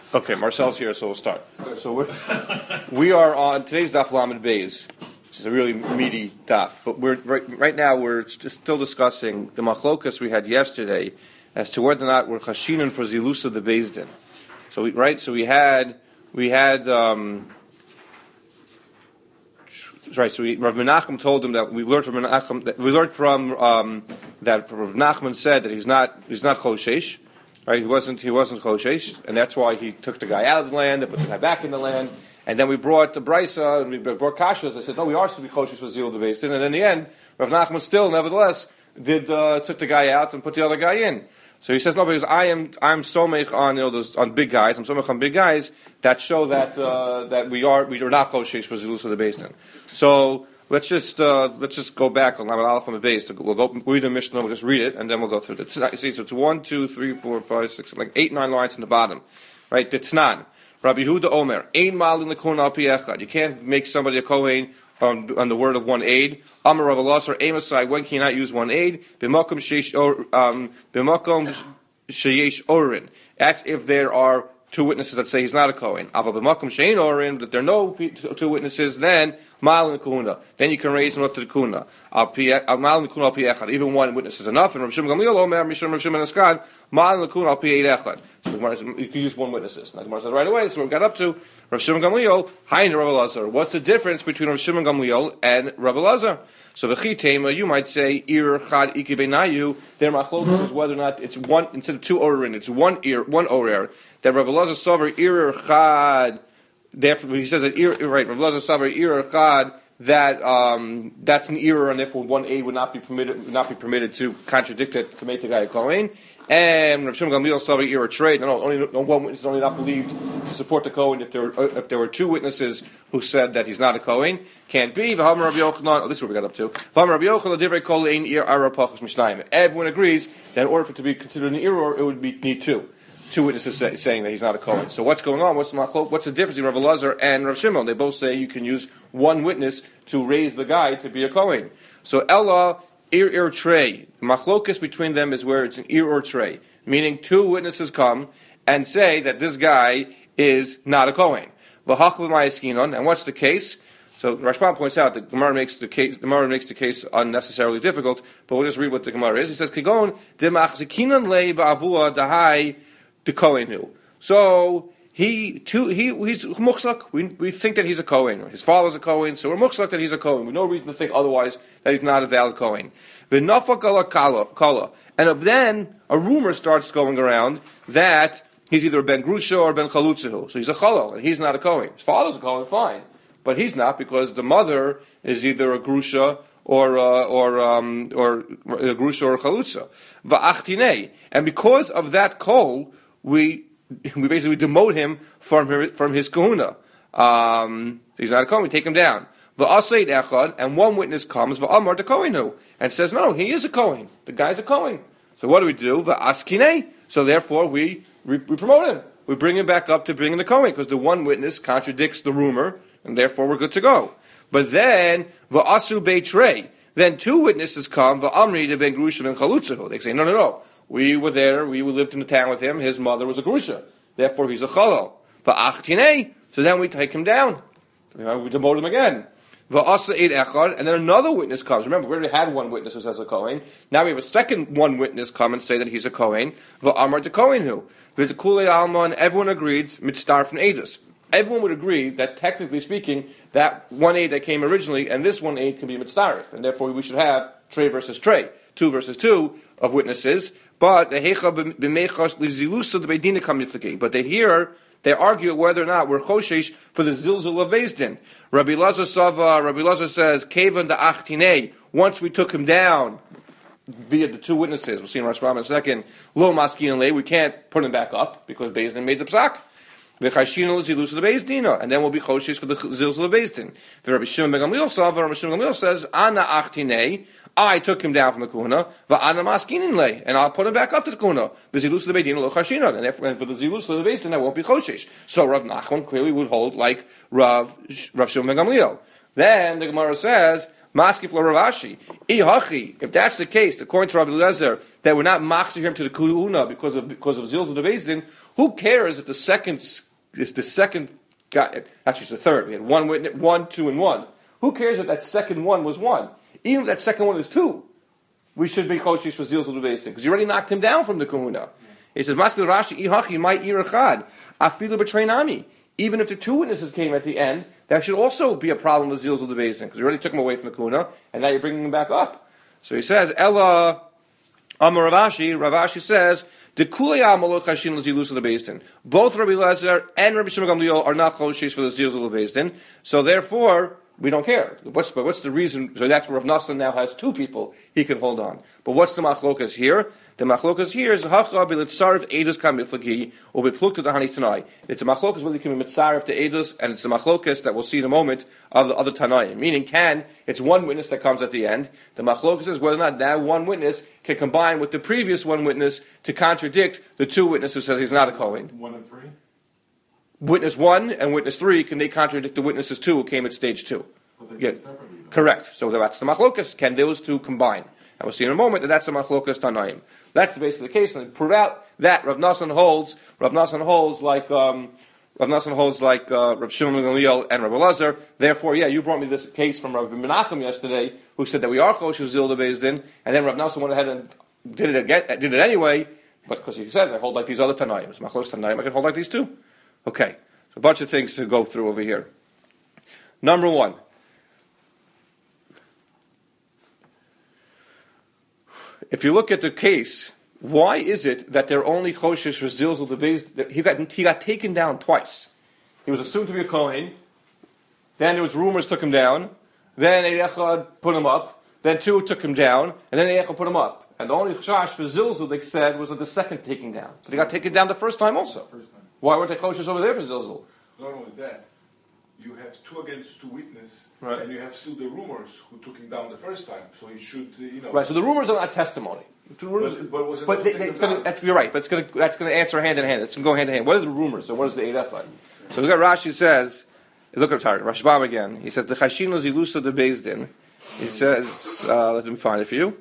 Okay, Marcel's here, so we'll start. So we are on today's Daf Lamed Beis, which is a really meaty daf. But right now we're just still discussing the machlokas we had yesterday as to whether or not we're chashinin for zilusa the Beis Din. So we had Rav Menachem told him that we learned from Menachem that Rav Nachman said that he's not choshesh. Right, he wasn't choshesh, and that's why he took the guy out of the land and put the guy back in the land. And then we brought the brisa and we brought kashas. I said, no, we are to be choshesh for zil the Beis Din. And in the end, Rav Nachman still, nevertheless, took the guy out and put the other guy in. So he says, no, because I'm somech on on big guys. I'm somech on big guys that show that we are not choshesh for zil the Beis Din. So let's just go back on Lamed Aleph on the base. We'll go read the Mishnah. We'll just read it, and then we'll go through it. See, so it's 1, 2, 3, 4, 5, 6, like 8, 9 lines in the bottom, right? The Tnan, Rabbi Yehuda Omer, Ein Malin Lekun Al Pi Echad. You can't make somebody a kohen on the word of one aid. Amar Rav Elazar, Amosai. When can you not use one aid? B'makom sheyesh orin. That's if there are two witnesses that say he's not a kohen. Aval b'makom she'ein orin, that there are no two witnesses, then malin kuna. Then you can raise him up to the kuna. Malin kuna al pi echad. Even one witness is enough. And Rav Shimon Gamliel Omer, Mishum Rav Shimon Eskad, malin kuna al pi eit echad. So you can use one witnesses. Now the Gemara says right away. So we got up to Rav Shimon Gamliel, Hain Rav Elazar. What's the difference between Rav Shimon Gamliel and Rav Elazar? So the chitema, you might say ir chad iki beinayu. Their machlokas is whether or not it's one instead of two orin. It's one orer. That Rav Elazar savar ir chad. Therefore, he says that right. Rav Elazar savar ir chad. That's an error, and therefore one aid would not be permitted to contradict it to make the guy a kohen. And Rav Shimon Gamliel savar ir trade. No, only one witness is only not believed to support the kohen if there were two witnesses who said that he's not a kohen. Can't be. V'hamar Rabbi Yochanan. Oh, this is what we got up to. V'hamar Rabbi Yochanan divrei kol ein ir ara pachas mishnayim. Everyone agrees that in order for it to be considered an error, it would need two witnesses saying that he's not a kohen. So what's going on? What's the difference between Rav Elazar and Rav Shimon? They both say you can use one witness to raise the guy to be a kohen. So Ella ir trey. The machlokas between them is where it's an ir or trey, meaning two witnesses come and say that this guy is not a kohen. And what's the case? So Rashbam points out that the Gemara makes the case unnecessarily difficult, but we'll just read what the Gemara is. He says, "Kigon demachzikinan le ba'avua dahai the kohenu." So he's muchzak. We think that he's a kohen. His father's a kohen, so we're muchzak that he's a kohen. We have no reason to think otherwise that he's not a valid kohen. V'nafak ala kala, and then a rumor starts going around that he's either ben grusha or ben chalutzahu. So he's a chalal, and he's not a kohen. His father's a kohen, fine, but he's not because the mother is either a grusha or a grusha or a chalutza. Va'achtinei, and because of that kol, we basically demote him from his kahuna. He's not a kohen. We take him down. Va'aseit echad, and one witness comes va'amar the kohenu and says, no, he is a kohen. The guy's a kohen. So what do? Va'askinei. So therefore we promote him. We bring him back up to bringing the kohen because the one witness contradicts the rumor, and therefore we're good to go. But then va'asu beitrei. Then two witnesses come va'amri de ben grusha and chalutzahu. They say, no. We were there. We lived in the town with him. His mother was a grusha. Therefore, he's a chalal. Va'achtinei. So then we take him down. We demote him again. Va'asa eid echad. And then another witness comes. Remember, we already had one witness who says a kohen. Now we have a second one witness come and say that he's a kohen. Va'amar de kohenhu. V'tekulei alma, and everyone agreed mitzdarf from edus. Everyone would agree that, technically speaking, that one aid that came originally and this one aid can be mitzdarif, and therefore we should have trey versus trey, 2 versus 2 of witnesses. But the hecha b'meichas lizilusa the beidina kam yifleki. But they argue whether or not we're choshesh for the zilzul of Beis Din. Rabbi Elazar says kevan da'achtinei. Once we took him down via the two witnesses, we'll see in Rashbam in a second. Lo maskin and lay, we can't put him back up because Beis Din made the psak. And then we'll be choshesh for the zilzul of Beis Din. The Rabbi Shimon ben Gamliel says, Ana achtinei, I took him down from the kuna, va'ana maskinin lei, and I'll put him back up to the kuna. V'zilus of the Beis Din lo chashinon, and therefore for the zilus of the Beis Din I won't be choshesh. So Rav Nachman clearly would hold like Rav Shimon ben Gamliel. Then the Gemara says, Maskif lo Ravashi. If that's the case, according to Rabbi Eliezer, that we're not machzir him to the kuhuna because of zilzul the Beis Din, who cares if the second guy, actually it's the third. We had one witness, 1, 2, and 1. Who cares if that second one was 1? Even if that second one is 2, we should be koshish for zilzul the Beis Din because you already knocked him down from the kahuna. He says, Maskil Rashi ihachi my irachad afilu b'treinami. Even if the 2 witnesses came at the end, that should also be a problem with zilzul the Beis Din because you already took him away from the kahuna and now you're bringing him back up. So he says, Ella Amar Ravashi says, the kulei amalo chashin l'zilus of the Beis Din. Both Rabbi Eliezer and Rabbi Shimon Gamliel are not koshish for the zilzul of the Beis Din. So therefore, we don't care. What's the reason? So that's where Rav Nassan now has 2 people he can hold on. But what's the machlokas here? The machlokas here is hacha b'litzarif edus kam mitlagi or b'plukta dahani tanai. It's a machlokas whether you can be mitzarif to edus, and it's a machlokas that we'll see in a moment of the other tanai. Meaning, it's 1 witness that comes at the end. The machlokas is whether or not that 1 witness can combine with the previous 1 witness to contradict the 2 witnesses who says he's not a kohen. 1 and 3. Witness 1 and witness 3, can they contradict the witnesses 2 who came at stage 2? Yeah. Correct. So that's the machlokas. Can those 2 combine? And we'll see in a moment that that's the machlokas tanaim. That's the base of the case. And to prove out that Rav Nassan holds like Rav Shimon Gamliel and Rav Eliezer. Therefore, you brought me this case from Rav Menachem yesterday, who said that we are kosher zil the Beis Din, and then Rav Nassan went ahead and did it anyway. But because he says I hold like these other tanaim, machlokas tanaim, I can hold like these 2. Okay, so a bunch of things to go through over here. Number 1. If you look at the case, why is it that they're only kosher for zilzul the Beis Din? He got taken down twice. He was assumed to be a kohen. Then there was rumors took him down. Then Echad put him up. Then 2 took him down, and then Echad put him up. And the only chash for zilzul they said was at the second taking down. But he got taken down the first time also. Why weren't they kosher over there for zilzul? Not only that, you have 2 against 2 witnesses, right, and you have still the rumors who took him down the first time. So he should, Right. So the rumors are not testimony. You're right. But that's going to answer hand in hand. It's going to go hand in hand. What are the rumors and what is the Eid Echad? So look at Rashi says. Look at Rashbam again. He says the chashin lo zilusa de Beis Din. He says, let me find it for you.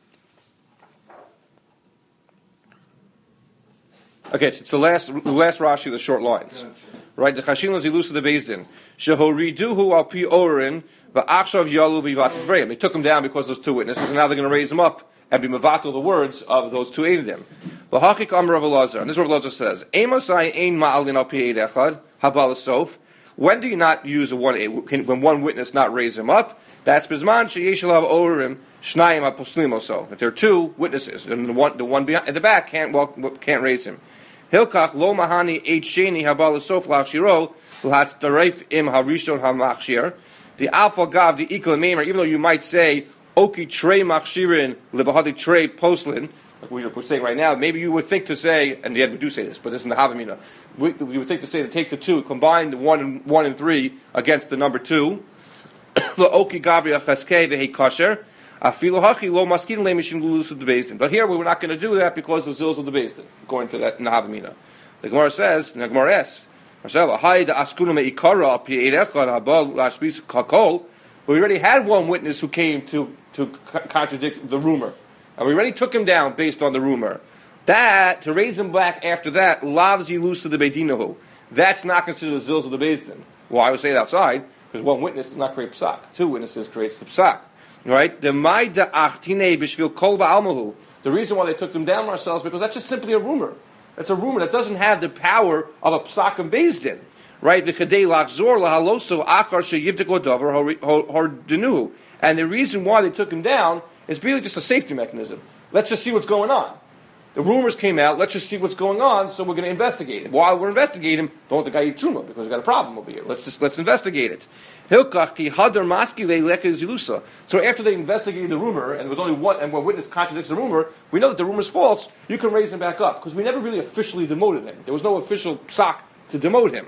Okay, so it's the last Rashi of the short lines. Right, the chashin l'zilusa the Beis Din. Shehoriduhu al pi orin va'achshav yalu v'yivatim dvreim. They took him down because those 2 witnesses, and now they're going to raise him up and be mevatel the words of those 2 Eidim. V'hachik amar Rav Eliezer, and this is what Rav Eliezer says: Emosai ein ma'alin al pi eid echad habalasof. When do you not use when 1 witness not raise him up? That's bizman sheyesh alav orim shnayim aposlim also. If there are 2 witnesses, and the one behind, at the back can't raise him. Hilkach lo mahani eight sheni habal sof lachshiro l'hatz daref im harishon hamachshir. The alpha gav the ikla meimer. Even though you might say oki trey machshirin lebahadi trey poslin, like we're saying right now, maybe you would think to say, and yet we do say this, but this is in the Havamina. You would think to say to take the 2, combine the 1 and 3 against the number 2. Lo oki gavri achaskei vehe kasher. But here we were not going to do that because of zilzul the Beis Din, according to that in the Havamina. The Gemara says, the Gemara asks, but we already had 1 witness who came to contradict the rumor, and we already took him down based on the rumor. That to raise him back after that, lavzi lusa the beidinahu. That's not considered zilzul the Beis Din. Well, I would say it outside because 1 witness does not create psak. 2 witnesses creates the psak. Right? The reason why they took them down, Marcel, is because that's just simply a rumor. It's a rumor that doesn't have the power of a psak and Beis Din. Right? And the reason why they took him down is really just a safety mechanism. Let's just see what's going on. The rumors came out, let's just see what's going on, so we're going to investigate him. While we're investigating him, don't let the guy eat truma, because we've got a problem over here. Let's investigate it. So after they investigated the rumor, and there was only 1, and one witness contradicts the rumor, we know that the rumor is false, you can raise him back up, because we never really officially demoted him. There was no official psak to demote him.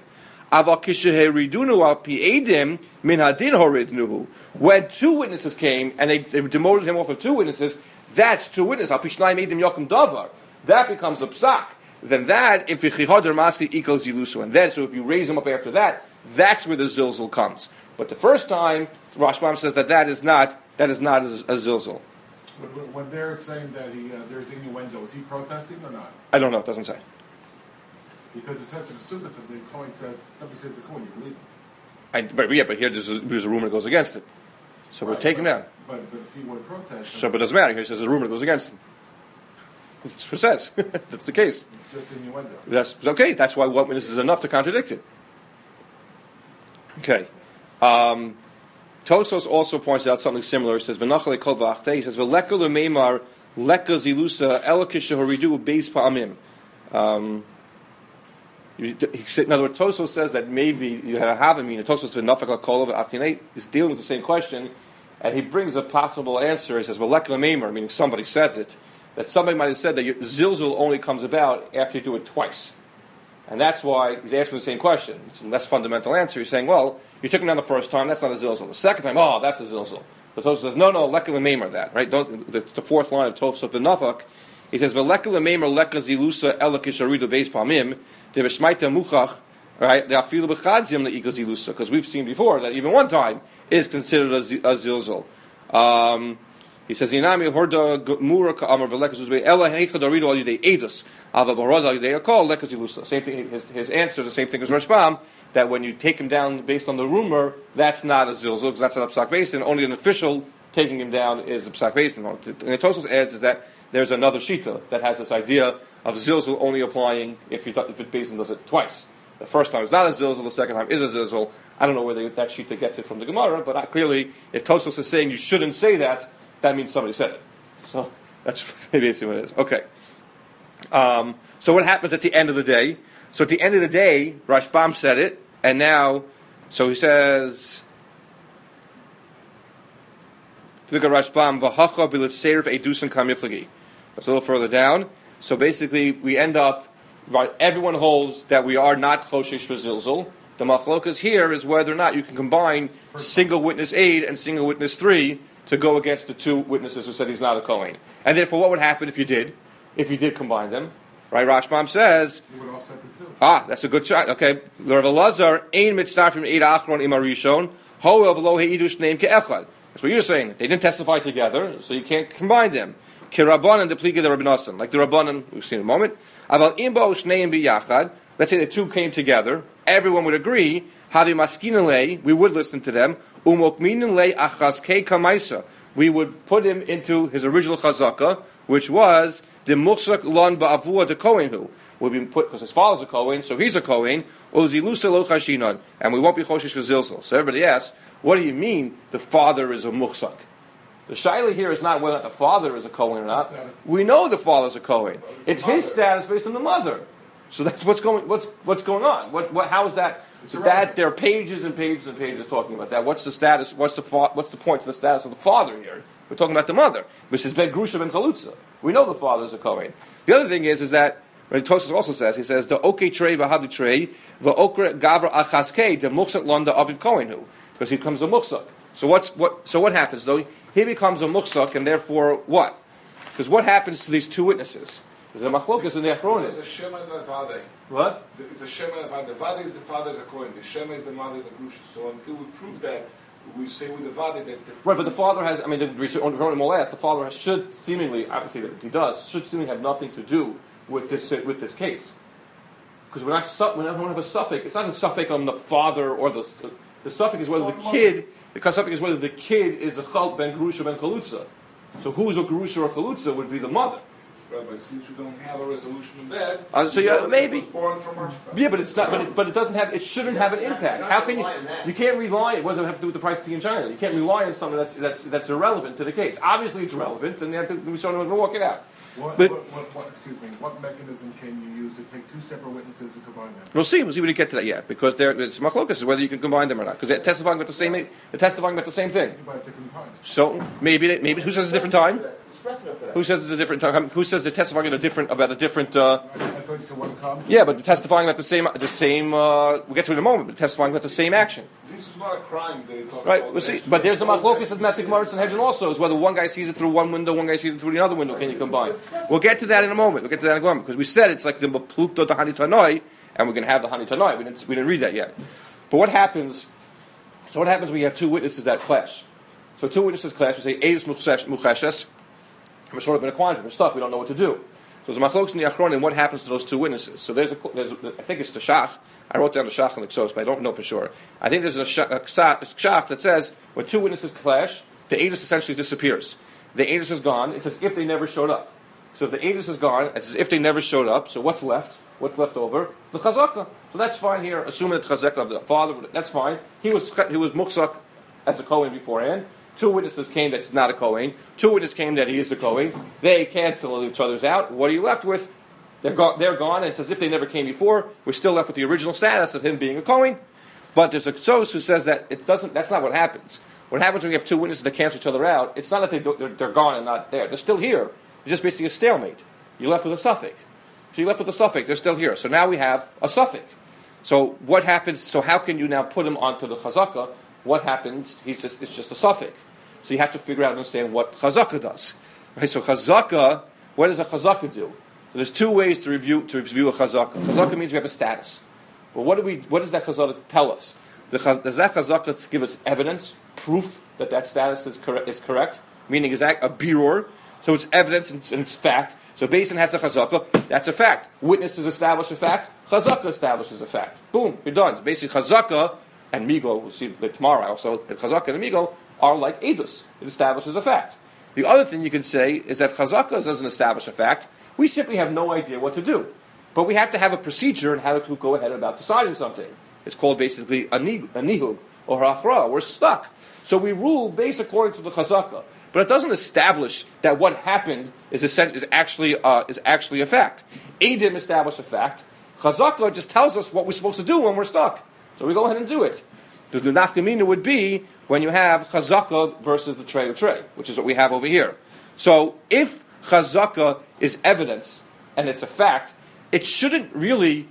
When 2 witnesses came, and they demoted him off of 2 witnesses, that's 2 witnesses. That becomes a psak. then that, if Yichihadar Maski equals Zilusu, and then, so if you raise him up after that, that's where the Zilzal comes. But the first time, Rashbam says that is not a Zilzal. When they're saying that there's innuendo, is he protesting or not? I don't know, it doesn't say. Because it says in the Sukkah, the Kohen says, somebody says the Kohen, you believe him. But here there's a rumor that goes against it. So we'll take him down. But if he would protest... So, but it doesn't matter. Here it says a rumor that goes against him. That's what it says. That's the case. It's just innuendo. That's okay. That's why one witness is enough to contradict it. Okay. Tosos also points out something similar. He says, "V'nachale kol v'achte." He says, "V'leka l'meimar leka zilusa elakish horidu beis pa'amim." In other words, Tosos says that maybe you have a meaning. Tosos v'nafak kol v'achtinei is dealing with the same question, and he brings a possible answer. He says, "V'leka l'meimar," meaning somebody says it. That somebody might have said that zilzul only comes about after you do it twice. And that's why he's answering the same question. It's a less fundamental answer. He's saying, well, you took him down the first time, that's not a zilzul. The second time, that's a zilzul. The Tosfos says, no, lekka l'meimer that, right? The fourth line of Tosfos the Nafak, he says, v'lekka l'meimer lekka zilusa elakish aridu beis pamim, de v'shmaita muchach, right? The afilu b'chadzim le'ika zilusa, because we've seen before that even one time is considered a zilzul. He says, "Inami horda mura ka'amar v'lekazuz ela heichad aridu al yidei edus ava barad al yidei akol lekazilusa." Same thing. His answer is the same thing as Rashbam, that when you take him down based on the rumor, that's not a zilzul because that's an psak basin. Only an official taking him down is a psak basin. And the Tosfos adds is that there's another shita that has this idea of zilzul only applying if it basin does it twice. The first time is not a zilzul, the second time is a zilzul. I don't know where that shita gets it from the Gemara, but clearly, if Tosfos is saying you shouldn't say that, that means somebody said it. So that's basically what it is. Okay. So what happens at the end of the day? So at the end of the day, Rashbam said it, and now, so he says, look at Rashbam, v'hacha b'litzerif edusin kamiflagi. That's a little further down. So basically, we end up, right, everyone holds that we are not choshesh for zilzul. The machlokas here is whether or not you can combine single witness aid and single witness 3 to go against the two witnesses who said he's not a Kohen. And therefore, what would happen if you did? If you did combine them? Right, Rashbam says... You would offset the two. That's a good shot. Okay. Rav Elazar, ein mitzarfim eid achron im arishon, ho'el v'lo heidu shneim ke'echad. That's what you're saying. They didn't testify together, so you can't combine them. Kirabanan depliga the Rabbi Nosson. Like the Rabbanan, we've seen in a moment. Aval imbo shneim biyachad. Let's say the two came together. Everyone would agree. Havi maskinale, we would listen to them. Umokminale achaskei kamaisa. We would put him into his original chazaka, which was the muchzak lon ba'avua de kohenhu. Would be put because his father's a kohen, so he's a kohen. Ulzilusa lo chashinon, and we won't be choshesh for zilzal. So everybody asks, what do you mean the father is a muchzak? The shaila here is not whether or not the father is a kohen or not. We know the father's a kohen. It's his status based on the mother. So that's what's going on. How is that? So that there are pages and pages and pages talking about that. What's the status? What's the point of the status of the father here? We're talking about the mother, which is Ben Grusha Ben Chalutza. We know the father is a Kohen. The other thing is that Tosfos also says, he says the okay trei v'hadu trei v'okre gavra achaskei the muchsak londa aviv Kohenhu, because he becomes a muchsak. So what happens though? He becomes a muchsak, and therefore what? Because what happens to these two witnesses? There's a machlokas in the Achronim. It's a Shema and a Vade. What? It's a Shema and a Vade. The Vade is the father's a Kohen. The Shema is the mother's a Grusha. So until we prove that, we say with the Vade that... Right, but the father has, the Achronim will ask, the father should seemingly, obviously that he does, should seemingly have nothing to do with this case. Because we don't have a suffix. It's not a suffix on the father or the suffix is whether the kid, the suffix is whether the kid is a Chal Ben Grusha Ben Chalutza. So who's a Grusha or Chalutza would be the mother. Right, but since we don't have a resolution in that, maybe. Was born from our Yeah, but it's not. But it doesn't have. It shouldn't have an impact. How can you? You can't rely. What does it have to do with the price of tea in China? You can't rely on something that's irrelevant to the case. Obviously, it's relevant, and you have to. We sort of walk it out. What mechanism can you use to take two separate witnesses and combine them? We'll see. We didn't get to that yet because it's machlokas is whether you can combine them or not because they're testifying about the same. They're testifying about the same thing. About different times. So maybe who says it's a different time? precedent for that? Who says it's a different time? Who says they're testifying about a different? I thought you said one comes. Yeah, but testifying about the same. We'll get to it in a moment. But testifying about the same action. This is not a crime they talk Right, about. we'll see. But there's a machlokas at Matik Maritz and Hedgen also, is whether one guy sees it through one window, one guy sees it through the other window. Can you combine? We'll get to that in a moment. Because we said it's like the Maplukto the Hani Tanoi, and we're going to have the Hani Tanoi. We didn't read that yet. But what happens? So what happens when you have two witnesses that clash? So two witnesses clash. We say Eidus Mucheshes. We're sort of in a quandrum. We're stuck. We don't know what to do. So there's a machlokas in the Achronim. What happens to those two witnesses? So there's I think it's the Shach. I wrote down the Shach and the Ksos, but I don't know for sure. I think there's a Shach that says when two witnesses clash, the Eidus essentially disappears. The Eidus is gone. It's as if they never showed up. So if the Eidus is gone, it's as if they never showed up. So what's left? What's left over? The Chazaka. So that's fine here. Assuming the Chazaka of the father, that's fine. He was Muchzak as a Kohen beforehand. Two witnesses came that he's not a Kohen. Two witnesses came that he is a Kohen. They cancel each other's out. What are you left with? They're gone, and it's as if they never came before. We're still left with the original status of him being a Kohen. But there's a Ksos who says that it doesn't. That's not what happens. What happens when you have two witnesses that cancel each other out? It's not that they're gone and not there. They're still here. It's just basically a stalemate. You're left with a suffix. So you're left with a suffix. They're still here. So now we have a suffix. So what happens? So how can you now put him onto the Chazaka? What happens? It's just a suffix. So you have to figure out and understand what Chazaka does. Right? So Chazaka, what does a Chazaka do? So there's two ways to review a Chazaka. Chazaka means we have a status. But what does that Chazaka tell us? Does that Chazaka give us evidence, proof that status is correct? Meaning is that a birur? So it's evidence and it's fact. So Beis has a Chazaka, that's a fact. Witnesses establish a fact, Chazaka establishes a fact. Boom, you're done. Basically Chazaka and Migo, we'll see tomorrow also, Chazaka and Migo are like Eidos. It establishes a fact. The other thing you can say is that Chazaka doesn't establish a fact. We simply have no idea what to do. But we have to have a procedure on how to go ahead about deciding something. It's called basically a nihug or hachra. We're stuck. So we rule based according to the Chazaka. But it doesn't establish that what happened is actually a fact. Eidim establish a fact. Chazaka just tells us what we're supposed to do when we're stuck. So we go ahead and do it. The nafkamina would be when you have Chazaka versus the Trey, which is what we have over here. So if Chazaka is evidence and it's a fact, it shouldn't really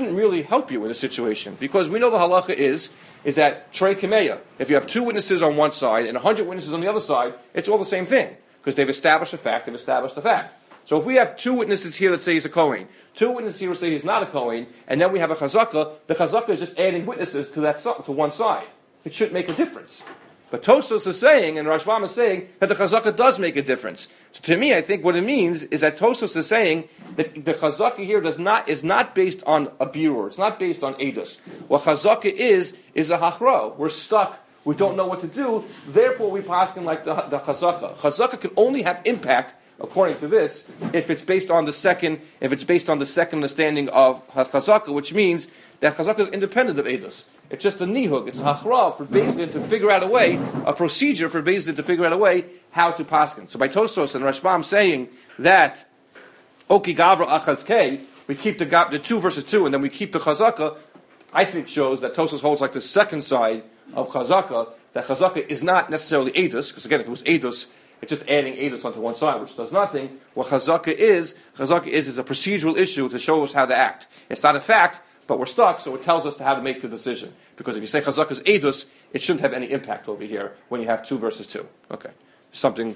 help you in a situation, because we know the halacha is that Trey Kameya, if you have two witnesses on one side and 100 witnesses on the other side, it's all the same thing, because they've established a fact, they've established a fact. So if we have two witnesses here that say he's a Kohen, two witnesses here that say he's not a Kohen, and then we have a Chazaka, the Chazaka is just adding witnesses to one side. It shouldn't make a difference. But Tosfos is saying, and Rashbam is saying, that the Chazaka does make a difference. So to me, I think what it means is that Tosfos is saying that the Chazaka here is not based on a birur. It's not based on Eidos. What Chazaka is a hachra. We're stuck. We don't know what to do. Therefore, we paskin like the Chazaka. Chazaka can only have impact, according to this, if it's based on the second understanding of Chazaka, which means that Chazaka is independent of Eidos. It's just a nihug. It's a hachra for Beis Din to figure out a way, a procedure for Beis Din to figure out a way how to paskin. So by Tosfos and Rashbam saying that Oki Gavra Achazkei, we keep the 2 versus 2, and then we keep the Chazaka, I think shows that Tosfos holds like the second side of Chazaka, that Chazaka is not necessarily Eidos, because again, if it was Eidos, it's just adding Eidos onto one side, which does nothing. What Chazaka is a procedural issue to show us how to act. It's not a fact, but we're stuck, so it tells us how to make the decision. Because if you say Chazaka is Eidos, it shouldn't have any impact over here when you have 2 versus 2. Okay. Something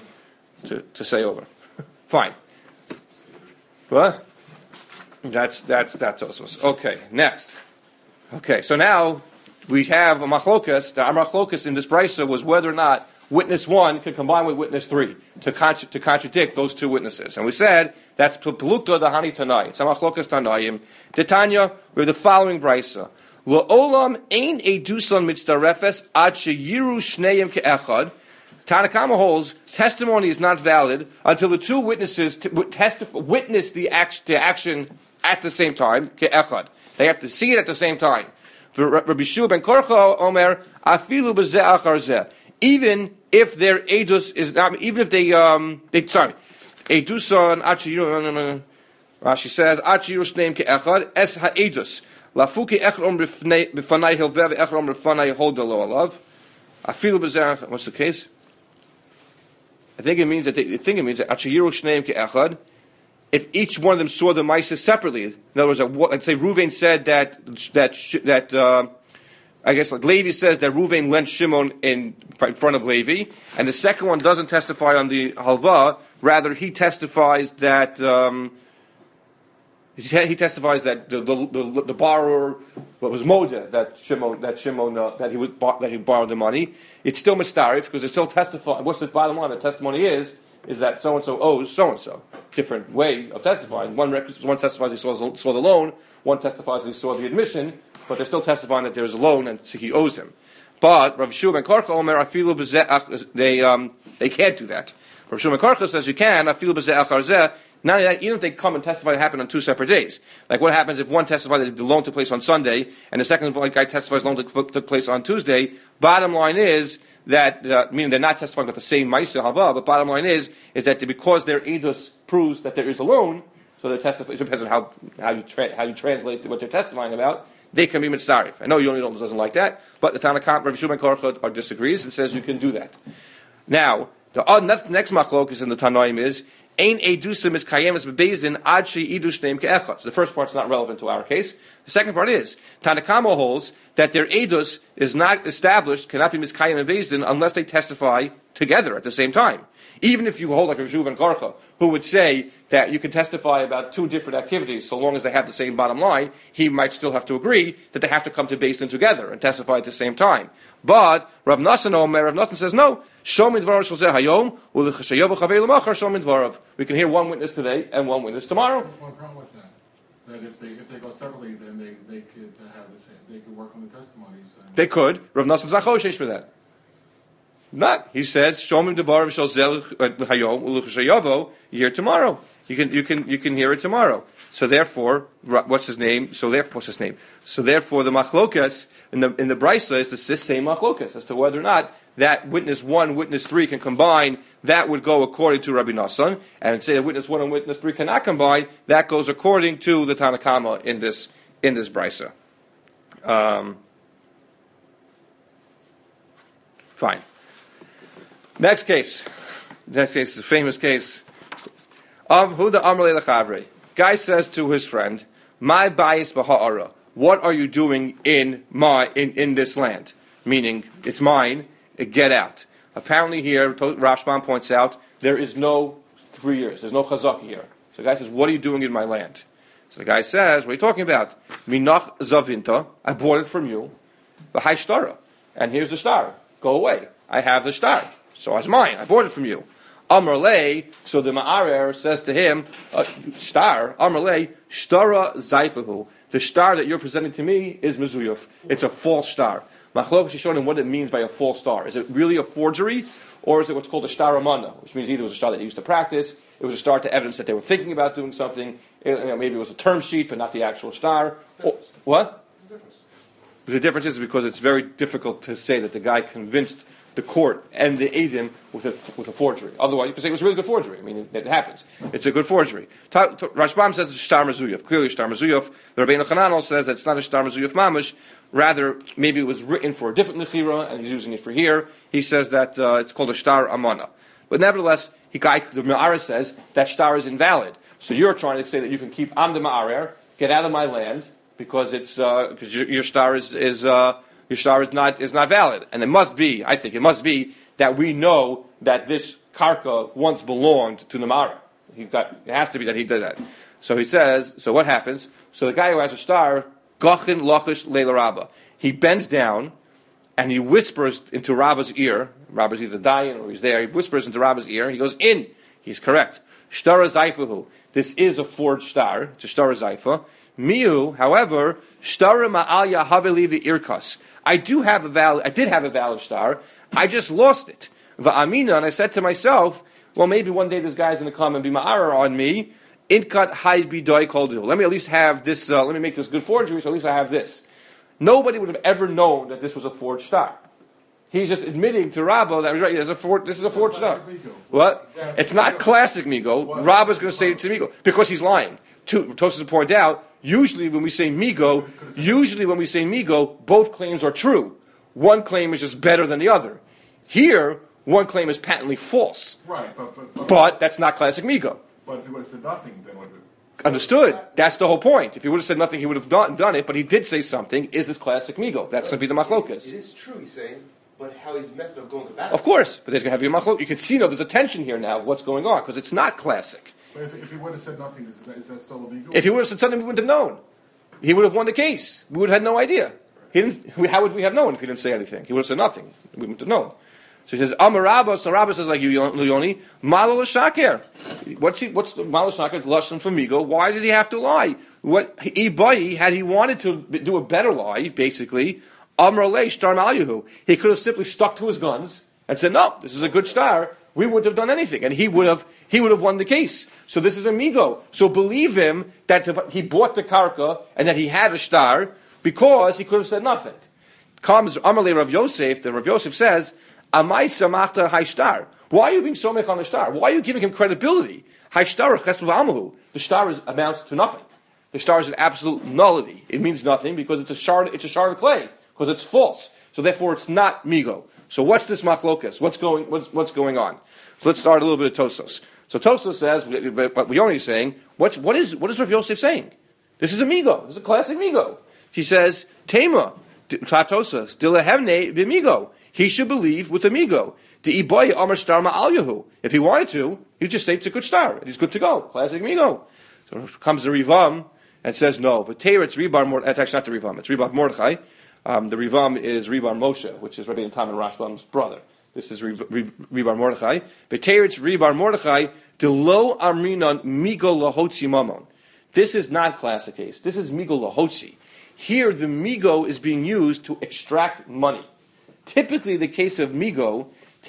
to say over. Fine. What? That's Tosfos. Okay, next. Okay, so now we have a machlokas. The machlokas in this brisa was whether or not witness 1 can combine with witness 3 to contradict those two witnesses. And we said that's pelukta dahani tanai. It's a machlokas tanayim. Titania, we have the following brisa. La'olam ein edusan mitzdarefes ad sheyiru shneim ke'echad. Tanakama holds testimony is not valid until the two witnesses witness the action at the same time. Ke'echad. They have to see it at the same time. Rabbi Shua ben Korcha Omer afilu b'zeh achar zeh. Even if their edus is not, even if eduson achiru. Rashi says achiru shneim ke'echad es ha'edus lafuki echrom b'fanai hilveh ve'echrom b'fanai holdalo alav. Afilu b'zeh. What's the case? I think it means that Achayiru Shneim Ke'echad. If each one of them saw the Maisa separately, in other words, let's say Reuven said that I guess like Levi says that Reuven lent Shimon in front of Levi, and the second one doesn't testify on the halva. Rather, he testifies that the borrower was Moda, that he borrowed the money. It's still mistarif because it's still testifying. What's the bottom line? The testimony is that so and so owes so and so. Different way of testifying. One testifies he saw the loan. One testifies he saw the admission. But they're still testifying that there's a loan and so he owes him. But Rav Shua ben Karcha Omer afilu they can't do that. Rav Shua ben Karcha says you can afilu b'ze'ach arzeh. Not only that, even if they come and testify, it happened on two separate days. Like what happens if one testified that the loan took place on Sunday and the second guy testifies the loan took place on Tuesday? Bottom line is that meaning they're not testifying about the same ma'aseh hava, but bottom line is that because their edus proves that there is a loan, so they testify. It depends on how you translate what they're testifying about. They can be mitzarif. I know Yoni doesn't like that, but the Tanakh, Rav Shua ben Karcha disagrees and says you can do that. Now, the next machlok is in the Tanoim is Ein edusim is kayemes bebezdin ad she'idu shneim ke'echad. So the first part's not relevant to our case. The second part is Tanakama holds that their edus is not established, cannot be miskayem bebezdin unless they testify together at the same time. Even if you hold like Rav Shua ben Karcha, who would say that you can testify about two different activities so long as they have the same bottom line, he might still have to agree that they have to come to Beis Din together and testify at the same time. But Rav Nassan says no. We can hear one witness today and one witness tomorrow. What's wrong with that? That if they go separately, then they could have the same. They could work on the testimonies. They could. Rav Nassan Zachoshesh for that. Not. He says, "Shomim devarav shel zel hayom uluchashayavo." You hear tomorrow. You can hear it tomorrow. So therefore, what's his name? So therefore, the machlokas in the brisa is the same machlokas as to whether or not that witness 1, witness 3 can combine. That would go according to Rabbi Nassan, and say that witness 1 and witness 3 cannot combine. That goes according to the Tanakama in this brisa. Fine. Next case is a famous case of Huda Amrle Lechavre. Guy says to his friend, "My bias b'ha'ara. What are you doing in this land? Meaning, it's mine. Get out." Apparently, here Rashbam points out there is no 3 years. There's no chazaka here. So the guy says, "What are you doing in my land?" So the guy says, "What are you talking about? Minach zavinta. I bought it from you. V'hai shtara. And here's the star. Go away. I have the star. So it's mine. I bought it from you." Amrlei, so the Ma'arer says to him, star, Amrlei, shtara zaifahu. The star that you're presenting to me is mezuyuf. It's a false star. Machlok is showing him what it means by a false star. Is it really a forgery, or is it what's called a star amana, which means either it was a star that they used to practice, it was a star to evidence that they were thinking about doing something, maybe it was a term sheet, but not the actual star. What? The difference is because it's very difficult to say that the guy convinced the court and the Eidim with a forgery. Otherwise, you could say it was a really good forgery. I mean, it happens. It's a good forgery. Rashbam says it's Shtar Mezuyov. Clearly, Shtar Mezuyov. The Rabbeinu Chanan says that it's not a Shtar Mezuyov mamish. Rather, maybe it was written for a different nechira, and he's using it for here. He says that it's called a Shtar Amana. But nevertheless, the Ma'arer says that Shtar is invalid. So you're trying to say that you can keep Am the Ma'arer, get out of my land, because it's because your star is not valid, and I think it must be that we know that this karka once belonged to the Ma'arer. It has to be that he did that. So he says. So what happens? So the guy who has a star, gachin lachish leila Rabba, he bends down and he whispers into Rabba's ear. Rabba's either dying or he's there. He whispers into Rabba's ear, and he goes in. He's correct. Shtara zaifahu. This is a forged star. It's a shtara zaifa. Miu, however, shtara ma'al yahaveli v'irkas. I did have a valid star. I just lost it. Va'amina, and I said to myself, well, maybe one day this guy's going to come and be ma'arer on me. Inkat haid bidoi kol du. Let me at least have this. Let me make this good forgery, so at least I have this. Nobody would have ever known that this was a forged star. He's just admitting to Rabba that right, this is a forged star. What? It's not classic Migo. Rabba's going to say it to Migo because he's lying. Tosfos pointed out, usually when we say Migo, both claims are true. One claim is just better than the other. Here, One claim is patently false. Right, But that's not classic Migo. But if he would have said nothing, then what? Understood. That's the whole point. If he would have said nothing, he would have done it, but he did say something. Is this classic Migo? That's going to be the machlokas. It is true, he's saying, but how his method of going about it. Of course, but there's going to have to be a machlok. You can see now there's a tension here now of what's going on, because it's not classic. But if he would have said nothing, is that still a Migo? If he would have said something, we wouldn't have known. He would have won the case. We would have had no idea. How would we have known if he didn't say anything? He would have said nothing. We wouldn't have known. So he says, Amar Rabba, so Rabba says like you, Yoni, Malo l'shaker. What's the Malo l'shaker, lashon for Migo? Why did he have to lie? Had he wanted to do a better lie, basically, Amar le shtar malyahu. He could have simply stuck to his guns and said, no, this is a good star. We wouldn't have done anything, and he would have won the case. So this is a Migo. So believe him that he bought the karka and that he had a star because he could have said nothing. Comes Amar le Rav Yosef. The Rav Yosef says, Amai samachta haishtar. Why are you being so mech on the star? Why are you giving him credibility? Haishtar chesed v'amahu. The star amounts to nothing. The star is an absolute nullity. It means nothing because it's a shard of clay because it's false. So therefore, it's not Migo. So what's this machlokas? What's going on? So let's start a little bit of Tosos. So Tosos says, what we only saying, what is Rav Yosef saying? This is a Migo. This is a classic Migo. He says, Tema, Tosos, dilahevne b'Migo. He should believe with the Migo. De'iboy amar star ma'al yahu. If he wanted to, he'd just say it's a good star. He's good to go. Classic Migo. So comes the Rivam and says, no. V'teretz Ribar Mordechai. That's actually not the Rivam. It's Ribar Mordechai. The Rivam is Ribar Moshe, which is Rabbi Tam and Rashbam's brother. This is Ribar Mordechai. V'teretz Ribar Mordechai. Delo amrinan Migo lahotzi mamon. This is not classic case. This is Migo lahotzi. Here, the Migo is being used to extract money. Typically, the case of Migo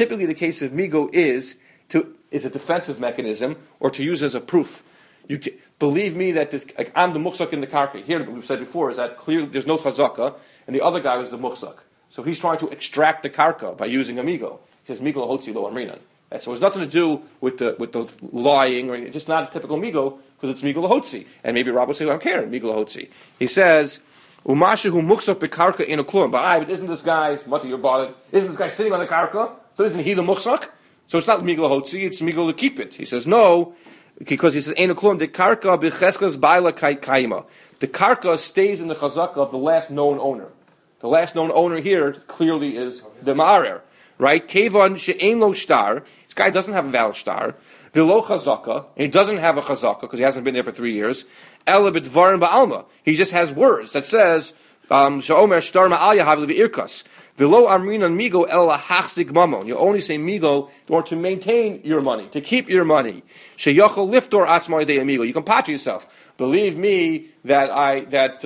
is a defensive mechanism or to use as a proof. Believe me that I'm the muhsak in the karka. Here, we've said before, is that clearly there's no chazaka, and the other guy was the muhsak. So he's trying to extract the karka by using a Migo. He says, Migo lahotzi lo amrinan. So it has nothing to do with the lying, or just not a typical Migo, because it's Migo lahotzi. And maybe Rabbi will say, I don't care, Migo lahotzi. He says, Umashu muksak bekarka in a klum. But isn't this guy, what you're bothered? Isn't this guy sitting on the karka? So isn't he the muksak? So it's not Migo lahotzi, it's Migo to keep it. He says, no, because he says, Ein klum, the karka becheskas baila kaima. The karka stays in the chazaka of the last known owner. The last known owner here clearly is the ma'arer. Right? Kevan she'ein lo shtar. This guy doesn't have a valid shtar. V'lo chazaka. And he doesn't have a chazaka because he hasn't been there for 3 years. Ela b'dvarim ba'alma. He just has words that says, she'omer shtar ma'al yahav le'irkas. V'lo amrinan migo ela hachzik mamon. You only say migo in order to maintain your money, to keep your money. She'yochel liftor atzma yedei amigo. You can pat yourself. Believe me that I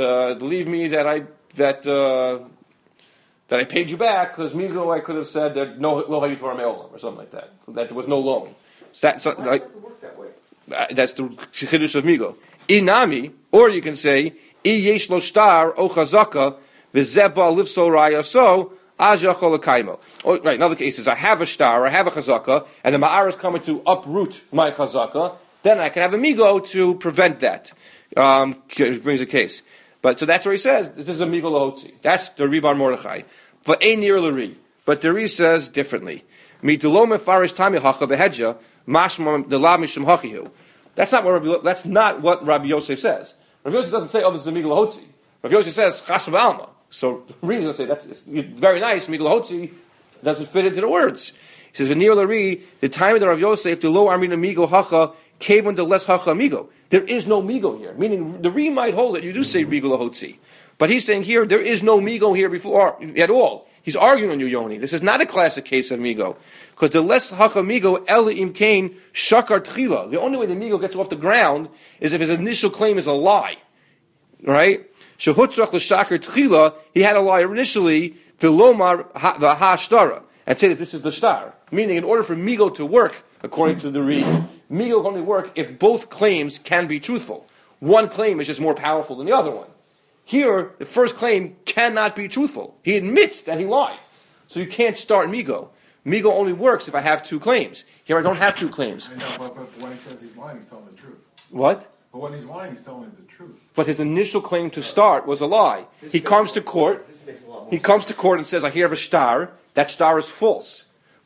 paid you back because Migo I could have said that no lo hayitvar me'olam or something like that. That there was no loan. So that's like work that way? That's the chiddush of Migo. Inami, or you can say I yesh lo shtar o chazaka v'zeba lifso raya so az yachol kaimo. Right. In other cases, I have a shtar, I have a chazaka, and the ma'ar is coming to uproot my chazaka. Then I can have a Migo to prevent that. Brings a case. But so that's where he says this is a Migo lahotzi. That's the Ribar Mordechai. But ein nir l'ri. But the Ri says differently. Mitulome farish tami hacha behedja mashma delav mishum hachihu. That's not what Rabbi Yosef says. Rabbi Yosef doesn't say, "Oh, this is a Migo lahotzi." Rabbi Yosef says chas v'alma. So the reason I say that's very nice. Migo lahotzi doesn't fit into the words. He says, "V'nir l'ri the time of the Rabbi Yosef the lo armina Migo hacha kevon the less hacha Migo." There is no Migo here. Meaning the Ri might hold that you do say Migo lahotzi, but he's saying here there is no Migo here before at all. He's arguing on you, Yoni. This is not a classic case of Migo. Because the less hacha Migo, Ela im kain shakar tchila. The only way the Migo gets off the ground is if his initial claim is a lie. Right? Shehutzrach l'shakar tchila, he had a lie initially, v'lomar v'ha shtara, and say that this is the star. Meaning, in order for Migo to work, according to the Ri, Migo can only work if both claims can be truthful. One claim is just more powerful than the other one. Here, the first claim cannot be truthful. He admits that he lied. So you can't start Migo. Migo only works if I have two claims. Here I don't have two claims. I know, but when he says he's lying, he's telling the truth. What? But when he's lying, he's telling the truth. But his initial claim to start was a lie. He comes to court. He comes to court and says, I hear of a star. That star is false.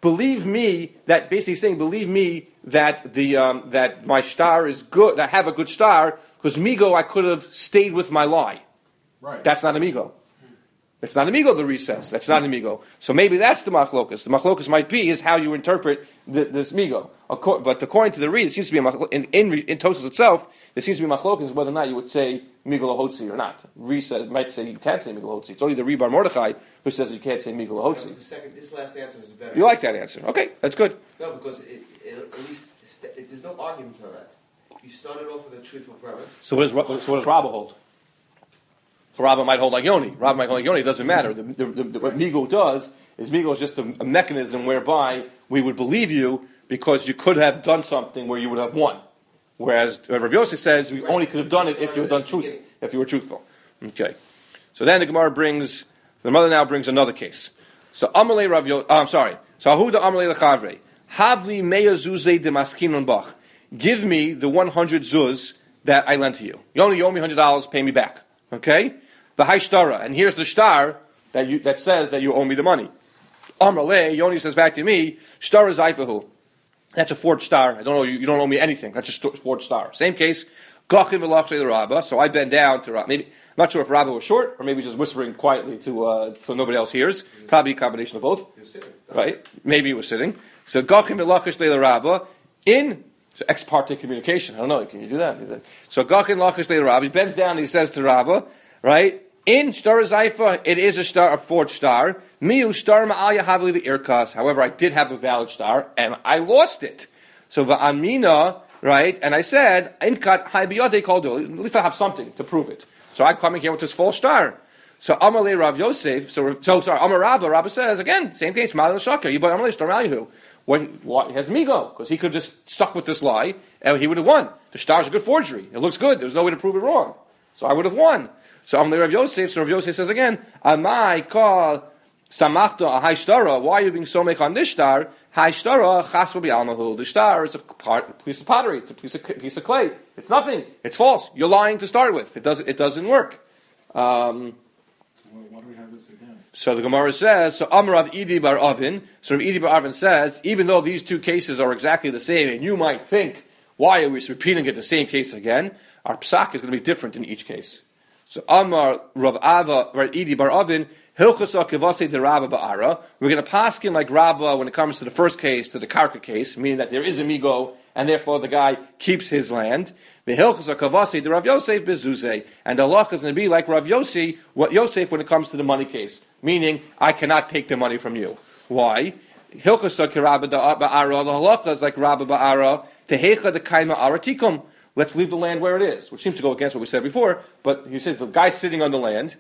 believe me that basically saying, believe me that that my star is good, that I have a good star, because migo I could have stayed with my lie. Right. That's not amigo. It's not amigo, the Ri says. That's not amigo. So maybe that's the machlokas. The machlokas might be is how you interpret this migo. But according to the Ri, it seems to be in Tosfos itself, there seems to be machlokas whether or not you would say migo lahotzi or not. Ri might say you can't say migo lahotzi. It's only the Ri bar Mordechai who says you can't say migo lahotzi. This last answer is better. You like that answer? Okay, that's good. No, because at least there's no argument on that. You started off with a truthful premise. So what does Rabbah hold? So Rabbah might hold like Yoni. Rabbah might hold like Yoni. It doesn't matter. What migo does is migo is just a mechanism whereby we would believe you because you could have done something where you would have won. Whereas Rav Yossi says you only could have done it if you were truthful. Okay. So then the mother now brings another case. So Amalei Rav Yossi, I'm sorry. So Ahuda Amalei Lechavre. Havli meya zuzei de maskin bach. Give me the 100 zuz that I lent to you. You owe me $100, pay me back. Okay? The high shtara, and here's the star that says that you owe me the money. Amalei, Yoni says back to me, shtara zayfahu. That's a forged star. I don't know you don't owe me anything. That's a forged star. Same case. Gachim v'lachshay the Rabbah. So I bend down to Rabbah. Maybe I'm not sure if Rabbah was short or maybe just whispering quietly to so nobody else hears. Probably a combination of both. Right? Maybe he was sitting. So Gachim v'lachshay the Rabbah in ex parte communication. I don't know. Can you do that? So Gachim v'lachshay the Rabbah. He bends down and he says to Rabbah, right? In Shtar Zaifa, it is a forged star. Miu Shtar Ma'al Yahavli the Irkas. However, I did have a valid star, and I lost it. So Va'amina, right? And I said, Inkat Haibiyade Kaldo. At least I have something to prove it. So I'm coming here with this false star. So Amalei Rav Yosef. So sorry, Amar Rabbah. Rabbah says again, same case. Malil Shakar. You buy Amalei Shtar Malihu. What has migo? Because he could have just stuck with this lie, and he would have won. The star's a good forgery. It looks good. There's no way to prove it wrong. So I would have won. So Amalei Rav Yosef. So Rav Yosef says again, Amai call samachto a high shtara. Why are you being so make on this star? High shtara chasva bi'almahu. The star is a piece of pottery. It's a piece of clay. It's nothing. It's false. You're lying to start with. It doesn't work. Why do we have this again? So the Gemara says, so Amar Rav Idi bar Avin. So Rav Idi bar Avin says, even though these two cases are exactly the same, and you might think, why are we repeating it the same case again? Our psak is going to be different in each case. So Amar Rav Ava Rav Idi bar Avin Hilchasa Kivase de Rabba Ba'ara. We're going to paskin like Rabba when it comes to the first case, to the Karka case, meaning that there is a migo, and therefore the guy keeps his land. The Hilchasa Kivase de Rav Yosef Bezuzeh, and the halacha is going to be like Rav Yosef when it comes to the money case, meaning I cannot take the money from you. Why? Hilchasa Kirabba Ba'ara. The halacha is like Rabba Ba'ara Tehecha de Kaima Aratikum. Let's leave the land where it is, which seems to go against what we said before. But he says the guy's sitting on the land,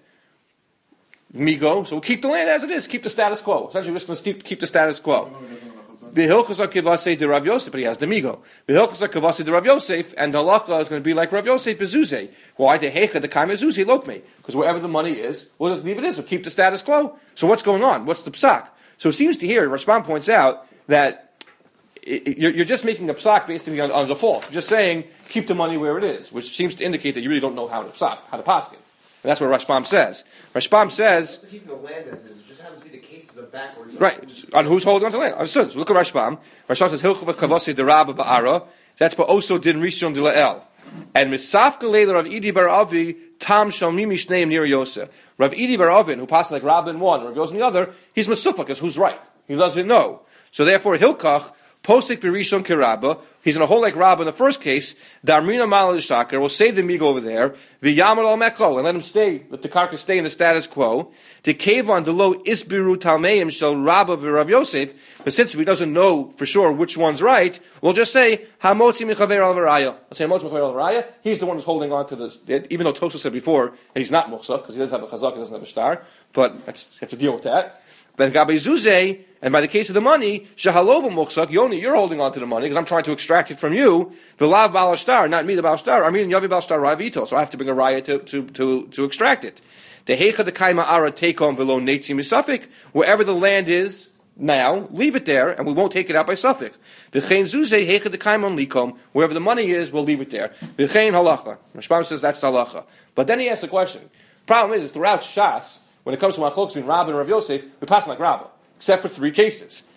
migo, so we'll keep the land as it is, keep the status quo. Essentially, we're just going to keep the status quo. The Hilchasa Kivase de Rav Yosef, but he has the migo. The Hilchasa Kivase de Rav Yosef, and the halacha is going to be like Rav Yosef bezuzeh. Why? Tehecha the kaim bezuzeh lokme. Because wherever the money is, we'll just leave it as, we'll keep the status quo. So what's going on? What's the psak? So it seems to here, Rashbam points out that you're just making a psak basically on default. You're just saying, keep the money where it is, which seems to indicate that you really don't know how to paskin. And that's what Rashbam says. Rashbam says... So keeping the land as it is, it just happens to be the cases of backwards. Right. On who's holding on to land. Understood. So look at Rashbam. Rashbam says, Hilchava Kavasi de Rabba Ba'ara. That's but also din Rishon de La'el. And Misafka Leila Rav Idi bar Avi, Tam Shalmi Mishneim near Yosef. Rav Idi bar Avin, who passes like Rabba in one, Rav Yosef in the other, he's Mesupah, because who's right? He doesn't know. So therefore, Hilkach, Posik Birishon Kirabba, he's in a hole like Rabba in the first case, Darmina Malal Shakar, will save the migo over there, V'yamar al Mekho, and let him stay, let the karka stay in the status quo, to Kevan de lo Isbiru Talmeim shel Rabba v'Rav Yosef, but since he doesn't know for sure which one's right, we'll just say, Hamotzi Michaver al Varaya. Let's say Hamotzi Michaver al Varaya, he's the one who's holding on to this, even though Tosfos said before that he's not Muchsak, because he doesn't have a Chazak, he doesn't have a star, but you have to deal with that. But Gabi Zuzeh, and by the case of the money, Shahalova Muchsak, Yoni, you're holding on to the money because I'm trying to extract it from you. The Lav Balashtar, not me, the Balashtar. I mean, Yavi Balashtar Ravito, so I have to bring a raya to extract it. The Hecha the Kaima Ara take on below Netzi Misafik, wherever the land is now, leave it there, and we won't take it out by Suffolk. The Chen Zuzeh Hecha the Kaima Likom, wherever the money is, we'll leave it there. The Chen Halacha. Rashbam says that's halacha. But then he asks the question. Problem is throughout Shas, when it comes to Machlokes between Rabba and Rav Yosef, we pass like Rabba, except for three cases.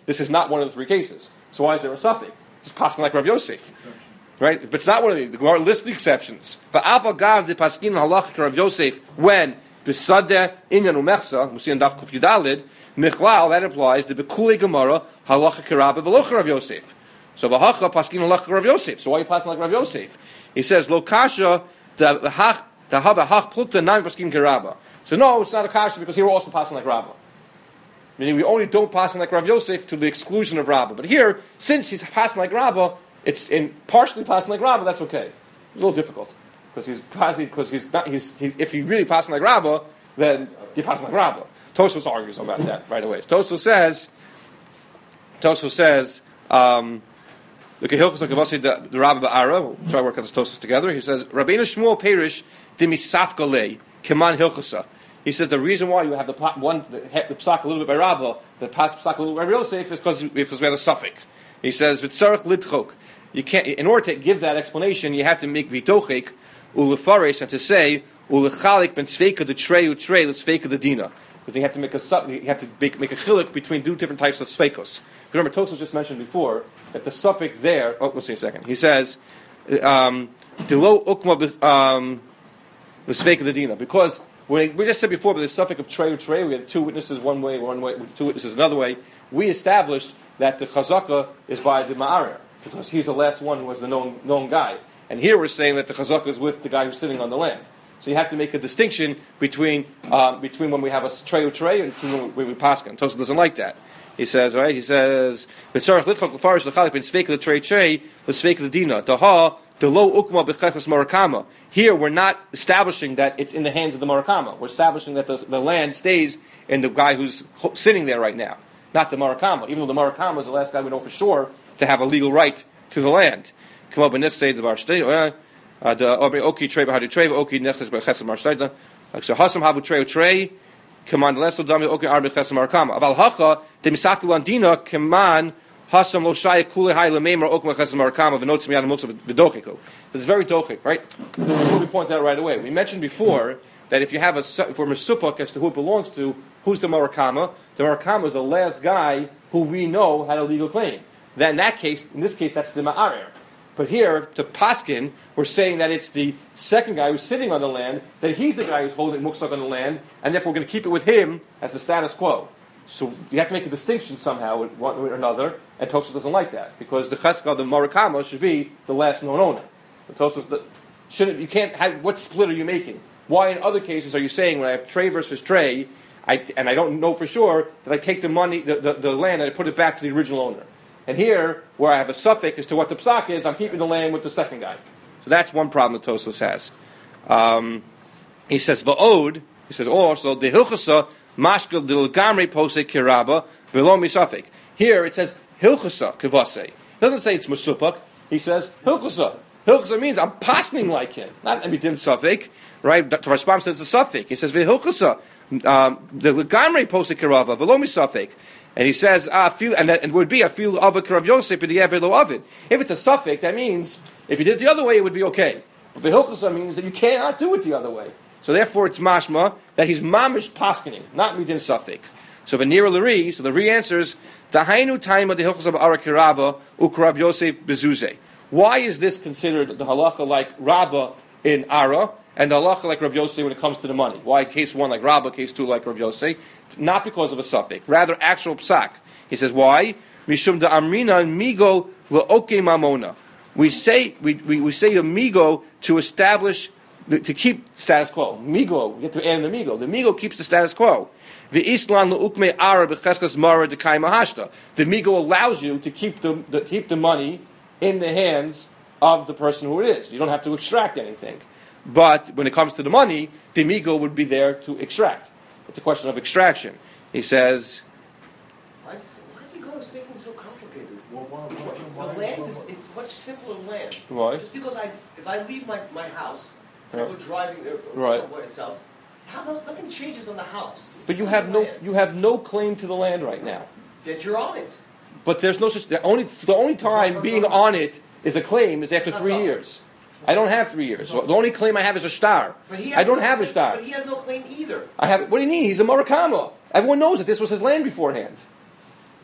this is not one of the three cases. So why is there a suffix? It's passing like Rav Yosef. Right? But it's not one of the Gemara lists the exceptions. But Alpha Gav the Paskin Halachic Rav Yosef when Besadeh Inyan Umechsa, we see in Daf Kuf Yudalid, Michlal, that implies the Bekule Gemara Halachic Rabba Veloch Rav Yosef. So Vahacha Paskin Halachic Rav Yosef. So why are you passing like Rav Yosef? He says Lo Kasha the Haba Hach Plukta Nami Paskin Kerabba. So no, it's not a kasha because here we're also passing like Rabba. Meaning we only don't pass like Rav Yosef to the exclusion of Rabba. But here, since he's passing like Rabba, it's in partially passing like Rabba. That's okay. It's a little difficult because if he really passing like Rabba, then you're passing like Rabba. Tosfos argues about that right away. Tosfos says, the Kehilchos Hakavasi the Rabba Ba'ara. We'll try to work on this Tosfos together. He says, Rabbeinu Shmuel Perish Dimisafgalei Keman Hilchasa. He says the reason why you have the psak a little bit by Rabba, the psak a little bit by Yosef is because we have a suffix. He says v'tzarich lidchok. You can't. In order to give that explanation, you have to make vitochik ulefares and to say ulechalik ben tzveika the trei utrei l'sveika the dina. Because you have to make a chilik between two different types of sveikos. Remember, Tosfos just mentioned before that the suffix there. Oh, let's see a second. He says delo ukma l'sveika the dina because. We just said before, but the suffix of trey or trey, we had two witnesses one way, two witnesses another way. We established that the chazaka is by the ma'arer, because he's the last one who was the known guy. And here we're saying that the chazaka is with the guy who's sitting on the land. So you have to make a distinction between when we have a trey or trey and when we pass it. Tosfos doesn't like that. He says, "V'tzarich litchok l'farish l'chalik ben tzveika the trey trey l'sveika the dina daha." The lo ukma b'chechas marakama. Here we're not establishing that it's in the hands of the marakama. We're establishing that the land stays in the guy who's sitting there right now, not the marakama. Even though the marakama is the last guy we know for sure to have a legal right to the land. Come up and say the bar state. The oki trei b'hadu trei oki nechas b'chesed mar state. So hasam havu trei trei. Command less dami oki ar b'chesed marakama. Aval hacha de misakul andina command. Hasam lo shaya kule hay lememar okma chesed marakama v'notzim yad muksa v'dochiku. It's very dochik, right? That's what we pointed out right away. We mentioned before that if we're mesupok as to who it belongs to, who's the marakama? The marakama is the last guy who we know had a legal claim. Then in this case, that's the ma'arer. But here, to Paskin, we're saying that it's the second guy who's sitting on the land, that he's the guy who's holding muksak on the land, and therefore we're going to keep it with him as the status quo. So you have to make a distinction somehow with one or another, and Tosfos doesn't like that because the cheska, the marakama, should be the last known owner. But Tosfos you can't have, what split are you making? Why in other cases are you saying when I have trey versus trey, and I don't know for sure that I take the money, the land, and I put it back to the original owner? And here, where I have a suffix as to what the psak is, I'm keeping the land with the second guy. So that's one problem that Tosfos has. He says va'od. He says also the hilchasa. Mashkel del gamri pose kiraba below misafik. Here it says hilchasa kavase. It doesn't say it's musupak. He says hilchasa. Hilchasa means I'm pasning like him. Not emidim safik, right? To Rashbam says it's a safik. He says hilchasa the gamri pose kiraba below misafik. And he says and it would be a feel of a karav Yosef in the evelo of it. If it's a suffix, that means if you did it the other way, it would be okay. But the hilchasa means that you cannot do it the other way. So therefore, it's mashma that he's mamish paskening, not midin safik. So v'nira l'ri, so the re answers dahainu taima dehilchos ba'ara kirava u'karav Yosef bezuze. Why is this considered the halacha like Rabba in Ara and the halacha like Rav Yosef when it comes to the money? Why case 1 like Rabba, case 2 like Rav Yosef? Not because of a suffix, rather actual psak. He says why? Mishum da amrina migo le'oke mamona. We say a migo to establish. To keep status quo. Migo, you get to add in the migo. The migo keeps the status quo. The Islan le'ukme ara b'cheskas mara dekai mahashta. The migo allows you to keep the money in the hands of the person who it is. You don't have to extract anything. But when it comes to the money, the migo would be there to extract. It's a question of extraction. He says. Why is he going making so complicated? The land it's much simpler land. Why? Just because if I leave my house. We're driving right. somewhere else. Nothing changes on the house. But you have no claim to the land right now. Yet you're on it. But there's no such. The only time being on it is a claim is after 3 years. I don't have 3 years. So the only claim I have is a star. I don't have a star. But he has no claim either. I have. What do you mean? He's a Murakama. Everyone knows that this was his land beforehand.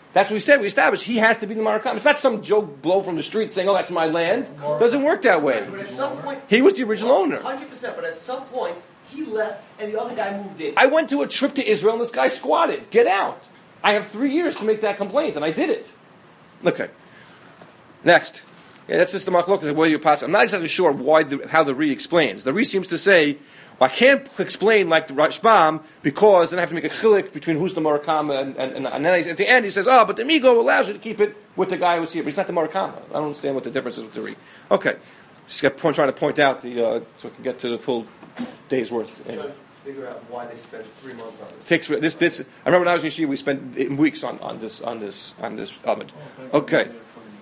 That's what we said. We established he has to be the Marakam. It's not some joke blow from the street saying, "Oh, that's my land." It doesn't work that way. But at some point, He was the original owner. 100%. But at some point, he left, and the other guy moved in. I went to a trip to Israel, and this guy squatted. Get out! I have 3 years to make that complaint, and I did it. Okay. Next. Yeah, that's just the machlok the way you pass. I'm not exactly sure how the Re explains. The Re seems to say, well, I can't explain like the Rashbam because then I have to make a chilik between who's the Murakama and then at the end he says, but the Migo allows you to keep it with the guy who's here, but he's not the Murakama. I don't understand what the difference is with the Re. Okay. Just trying to point out so we can get to the full day's worth. Trying to figure out why they spent 3 months on this. This. I remember when I was in Yeshiva, we spent weeks on this element. Okay.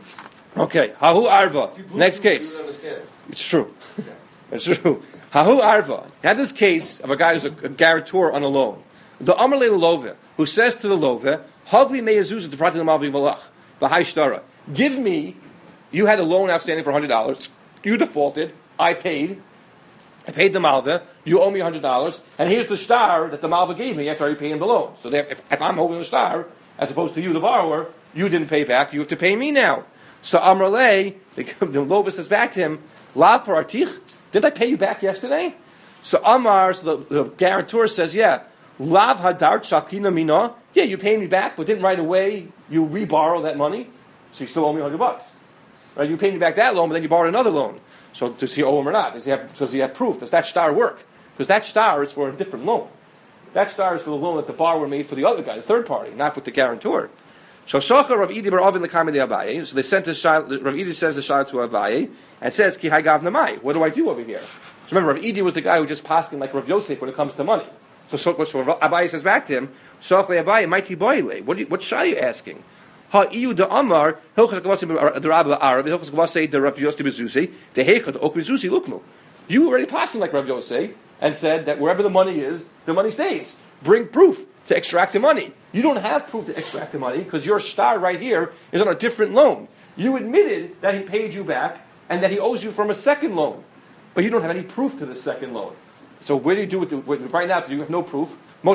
Okay. Hahu Arva. Next case. You don't understand it. It's true. It's true. Hahu Arva had this case of a guy who's a guarantor on a loan. The Amarle Love, who says to the Love, Havli meyazuz to prati l'malvi valach v'hai shtara. Give me. You had a loan outstanding for $100. You defaulted. I paid the malva. You owe me $100, and here's the star that the malva gave me after I paid him the loan. So if I'm holding the star, as opposed to you, the borrower, you didn't pay back. You have to pay me now. So Amrale, the Lova says back to him, Lav paratich, did I pay you back yesterday? So Amar, the guarantor says, yeah. Lav hadar shakina mina, yeah, you paid me back, but didn't right away you reborrow that money, so you still owe me $100. Right? You paid me back that loan, but then you borrowed another loan. So does he owe him or not? Does he have proof? Does that star work? Because that star is for a different loan. That star is for the loan that the borrower made for the other guy, the third party, not for the guarantor. So Rav Idi bar Ovin l'kamei de Abaye. So they sent Rav Idi says the shayla to Abaye and says Ki hagav namai. What do I do over here? So remember, Rav Idi was the guy who just paskin like Rav Yosef when it comes to money. So Abaye says back to him, Shach le Abaye mighty boile. What shayla are you asking? Ha iu de Amar hilchas gavasim the Rabbi Arab hilchas gavasei the Rav Yosef bezusi the heichad ok bezusi lukmu. You already paskin like Rav Yosef and said that wherever the money is, the money stays. Bring proof to extract the money. You don't have proof to extract the money because your star right here is on a different loan. You admitted that he paid you back and that he owes you from a second loan, but you don't have any proof to the second loan. So what do you do right now if you have no proof?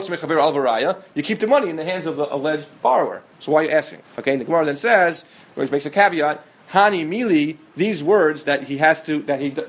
You keep the money in the hands of the alleged borrower. So why are you asking? Okay, and the Gemara then says, where he makes a caveat, Hani Mili, these words that he has to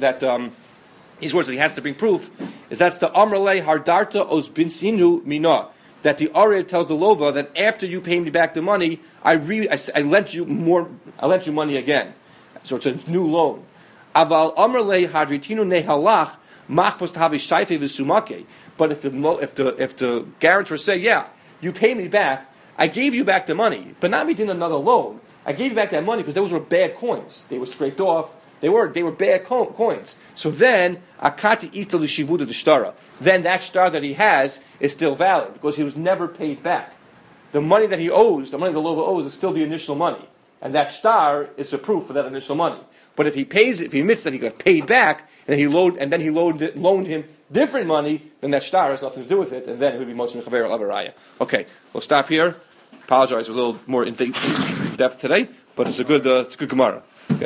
these words that he has to bring proof is that's the Amrale Hardarta Osbinsinu Mina. That the Arid tells the Lova that after you pay me back the money, I lent you money again. So it's a new loan. Aval Amrle Hadritinu Nehalach Machpos Tavi Shaife V'Sumake. But if the guarantor say, yeah, you pay me back, I gave you back the money, but not me doing another loan. I gave you back that money because those were bad coins. They were scraped off. They were bad coins. So then, akati ita l'shivuda d'shtara. Then that star that he has is still valid because he was never paid back. The money that he owes, the money the Lova owes, is still the initial money, and that star is a proof for that initial money. But if he admits that he got paid back, and then he loaned him different money, then that star has nothing to do with it, and then it would be Moshe Mechaver al-Avaraya. Okay, we'll stop here. Apologize, we're a little more in depth today, but it's a good Gemara.